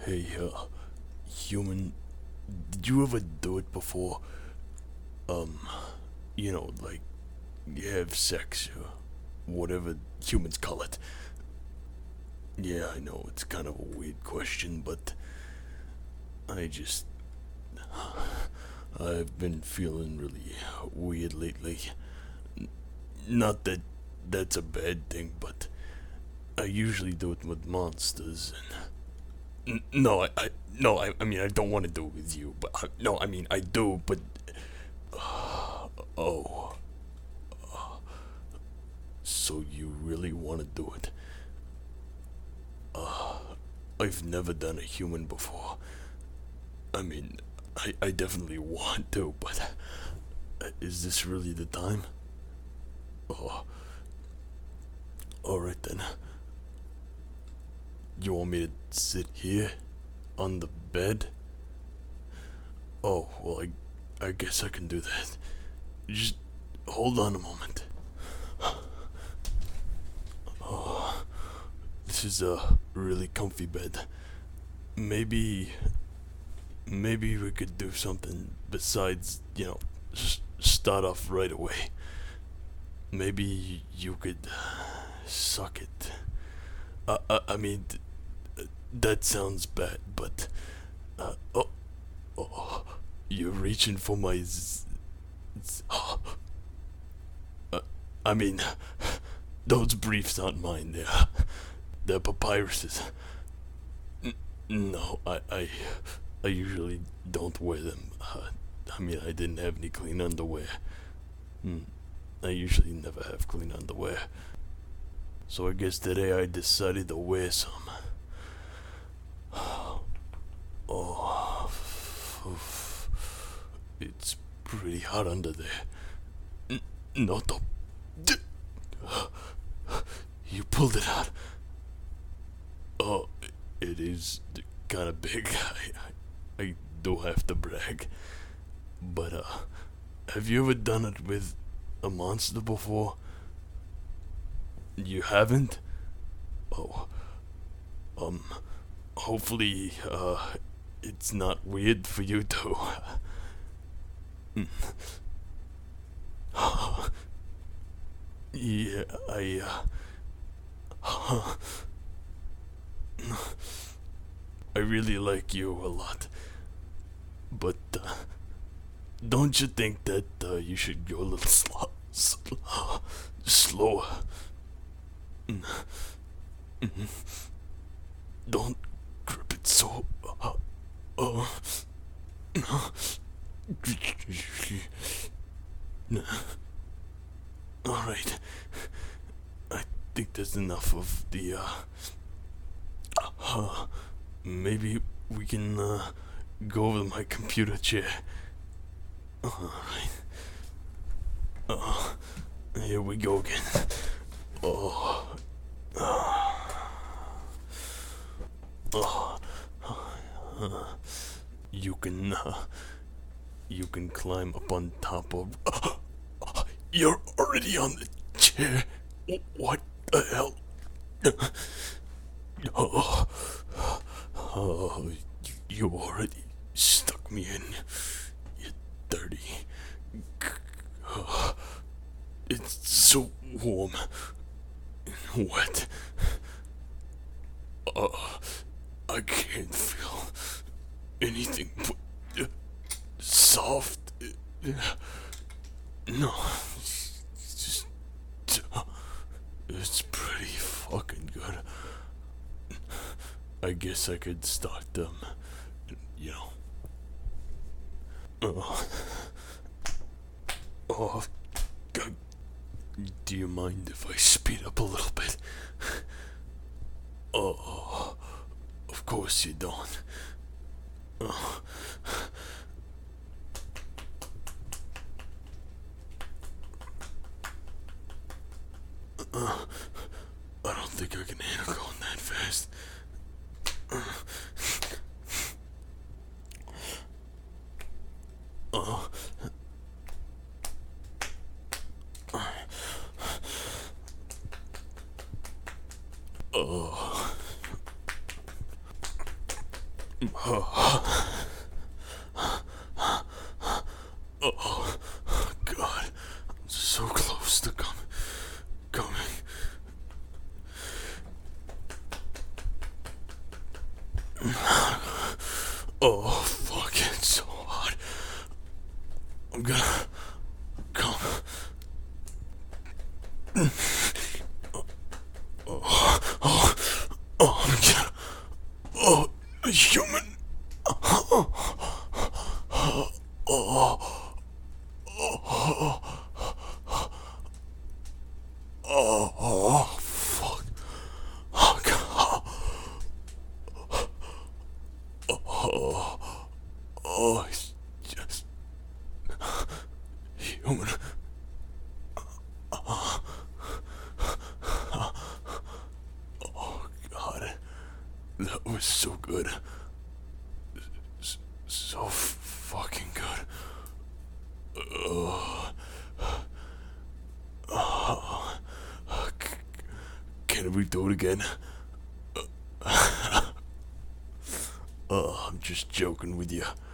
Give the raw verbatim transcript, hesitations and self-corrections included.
Hey, uh, human, did you ever do it before? Um, you know, like, you have sex, or whatever humans call it. Yeah, I know, it's kind of a weird question, but I just. I've been feeling really weird lately. N- Not that that's a bad thing, but I usually do it with monsters, and. N- no, I, I. No, I, I mean, I don't want to do it with you, but. I, no, I mean, I do, but. Oh. So you really want to do it? Uh, I've never done a human before. I mean, I, I definitely want to, but uh, is this really the time? Oh, alright then. You want me to sit here? On the bed? Oh, well, I, I guess I can do that. Just hold on a moment. Oh, this is a really comfy bed. Maybe maybe we could do something besides, you know, s- start off right away. Maybe you could suck it. Uh, uh, I mean, th- that sounds bad, but uh, oh, oh, you're reaching for my. Z- z- uh, I mean, those briefs aren't mine. They're they're papyrus's. N- no, I I I usually don't wear them. Uh, I mean, I didn't have any clean underwear. Hmm. I usually never have clean underwear. So I guess today I decided to wear some. Oh, it's pretty hot under there. N- Not the. You pulled it out. Oh, it is kind of big. I, I, I do have to brag. But, uh, have you ever done it with a monster before? You haven't? Oh, um, hopefully, uh, it's not weird for you too. Yeah, I, uh, I really like you a lot. But, uh, don't you think that, uh, you should go a little slow, slow, slower? Don't grip it so, uh, uh, alright. I think there's enough of the, uh, uh, maybe we can, uh, go over to my computer chair. Alright. Uh, here we go again. Oh. Oh. Uh, you can, uh, you can climb up on top of. Uh, you're already on the chair. What the hell? Oh, oh, you already stuck me in. You dirty. Oh, it's so warm and wet. Oh, I can't feel anything but soft. No, it's just. It's pretty fucking good. I guess I could start them, you know. Oh, oh, God. Do you mind if I speed up a little bit? Oh, of course you don't. Oh. Uh, I don't think I can handle going that fast. Oh. Oh. Oh, oh God. I'm so close to coming. Coming. Oh, fuck, it's so hot. I'm gonna come. Oh, oh, oh, I'm gonna. Oh, a human. Oh, oh, oh, oh, oh, fuck. Oh, God. Oh, oh, it's just human. Oh, God. That was so good. S- so f- fucking good. Oh. Oh. C- Can we do it again? Oh, I'm just joking with you.